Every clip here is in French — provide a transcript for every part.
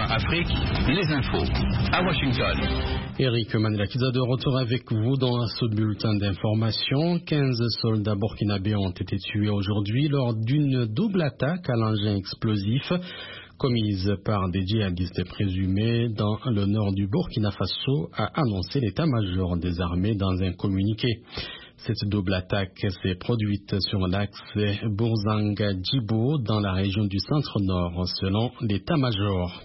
Afrique, les infos. À Washington. Eric Manelakiza de retour avec vous dans ce bulletin d'information. 15 soldats burkinabés ont été tués aujourd'hui lors d'une double attaque à l'engin explosif commise par des djihadistes présumés dans le nord du Burkina Faso, a annoncé l'état-major des armées dans un communiqué. Cette double attaque s'est produite sur l'axe Bourzanga-Djibo dans la région du centre-nord, selon l'état-major.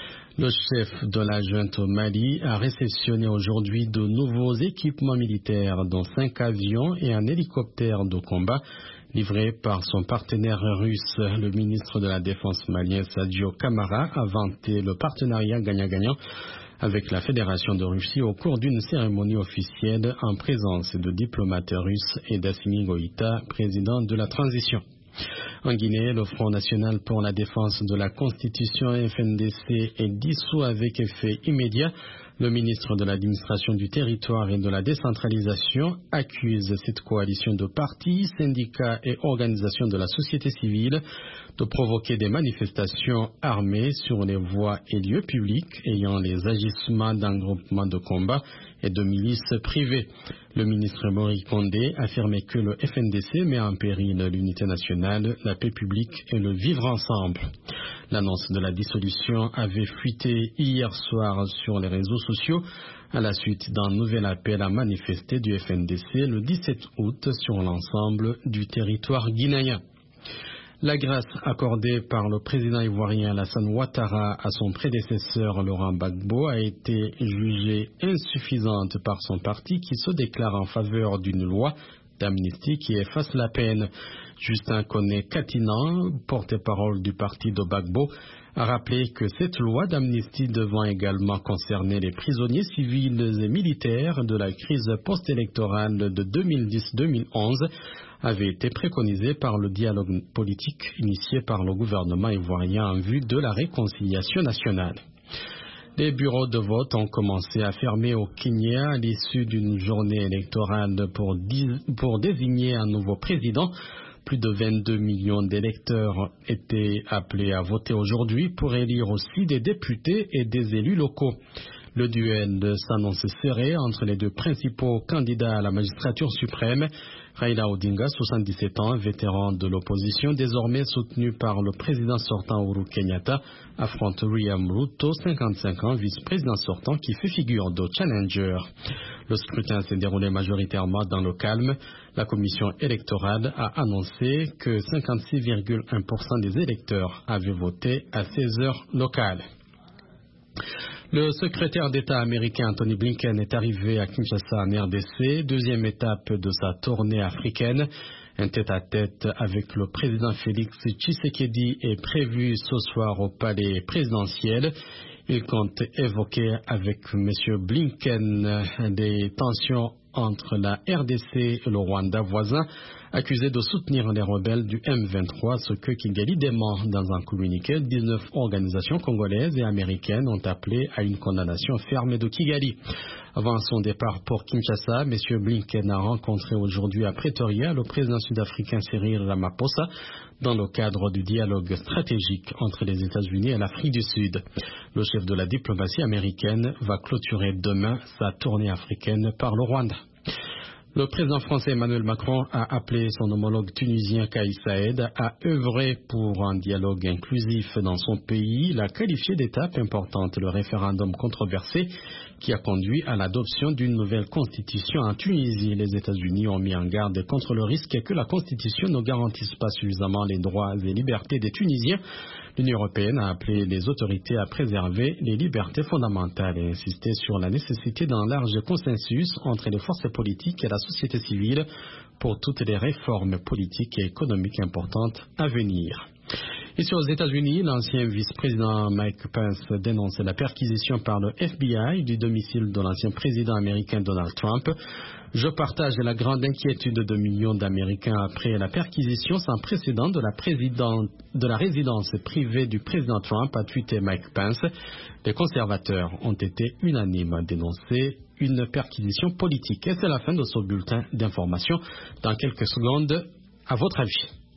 Le chef de la junte au Mali a réceptionné aujourd'hui de nouveaux équipements militaires, dont 5 avions et un hélicoptère de combat, livrés par son partenaire russe. Le ministre de la Défense malien, Sadio Kamara, a vanté le partenariat gagnant-gagnant avec la Fédération de Russie au cours d'une cérémonie officielle en présence de diplomates russes et d'Assimi Goïta, président de la transition. En Guinée, le Front national pour la défense de la Constitution FNDC est dissous avec effet immédiat. Le ministre de l'administration du territoire et de la décentralisation accuse cette coalition de partis, syndicats et organisations de la société civile de provoquer des manifestations armées sur les voies et lieux publics ayant les agissements d'un groupement de combat et de milices privées. Le ministre Mori Kondé affirmait que le FNDC met en péril l'unité nationale, la paix publique et le vivre ensemble. L'annonce de la dissolution avait fuité hier soir sur les réseaux sociaux à la suite d'un nouvel appel à manifester du FNDC le 17 août sur l'ensemble du territoire guinéen. La grâce accordée par le président ivoirien Alassane Ouattara à son prédécesseur Laurent Gbagbo a été jugée insuffisante par son parti qui se déclare en faveur d'une loi d'amnistie qui efface la peine. Justin Koné-Katinan, porte-parole du parti de Gbagbo, a rappelé que cette loi d'amnistie devant également concerner les prisonniers civils et militaires de la crise post-électorale de 2010-2011 avait été préconisée par le dialogue politique initié par le gouvernement ivoirien en vue de la réconciliation nationale. Les bureaux de vote ont commencé à fermer au Kenya à l'issue d'une journée électorale pour désigner un nouveau président. Plus de 22 millions d'électeurs étaient appelés à voter aujourd'hui pour élire aussi des députés et des élus locaux. Le duel s'annonce serré entre les deux principaux candidats à la magistrature suprême. Raila Odinga, 77 ans, vétéran de l'opposition, désormais soutenu par le président sortant Uhuru Kenyatta, affronte William Ruto, 55 ans, vice-président sortant, qui fait figure de challenger. Le scrutin s'est déroulé majoritairement dans le calme. La commission électorale a annoncé que 56,1% des électeurs avaient voté à 16 heures locales. Le secrétaire d'État américain Anthony Blinken est arrivé à Kinshasa en RDC, deuxième étape de sa tournée africaine. Un tête-à-tête avec le président Félix Tshisekedi est prévu ce soir au palais présidentiel. Il compte évoquer avec M. Blinken des tensions entre la RDC et le Rwanda voisin, accusé de soutenir les rebelles du M23, ce que Kigali dément dans un communiqué. 19 organisations congolaises et américaines ont appelé à une condamnation ferme de Kigali. Avant son départ pour Kinshasa, M. Blinken a rencontré aujourd'hui à Pretoria le président sud-africain Cyril Ramaphosa dans le cadre du dialogue stratégique entre les États-Unis et l'Afrique du Sud. Le chef de la diplomatie américaine va clôturer demain sa tournée africaine par le Rwanda. Le président français Emmanuel Macron a appelé son homologue tunisien Kais Saïed à œuvrer pour un dialogue inclusif dans son pays. Il a qualifié d'étape importante le référendum controversé qui a conduit à l'adoption d'une nouvelle constitution en Tunisie. Les États-Unis ont mis en garde contre le risque que la constitution ne garantisse pas suffisamment les droits et libertés des Tunisiens. L'Union européenne a appelé les autorités à préserver les libertés fondamentales et insisté sur la nécessité d'un large consensus entre les forces politiques et la société civile pour toutes les réformes politiques et économiques importantes à venir. Ici aux États-Unis, l'ancien vice-président Mike Pence dénonce la perquisition par le FBI du domicile de l'ancien président américain Donald Trump. Je partage la grande inquiétude de millions d'Américains après la perquisition sans précédent de la résidence privée du président Trump, a tweeté Mike Pence. Les conservateurs ont été unanimes à dénoncer une perquisition politique. Et c'est la fin de ce bulletin d'information. Dans quelques secondes, à votre avis.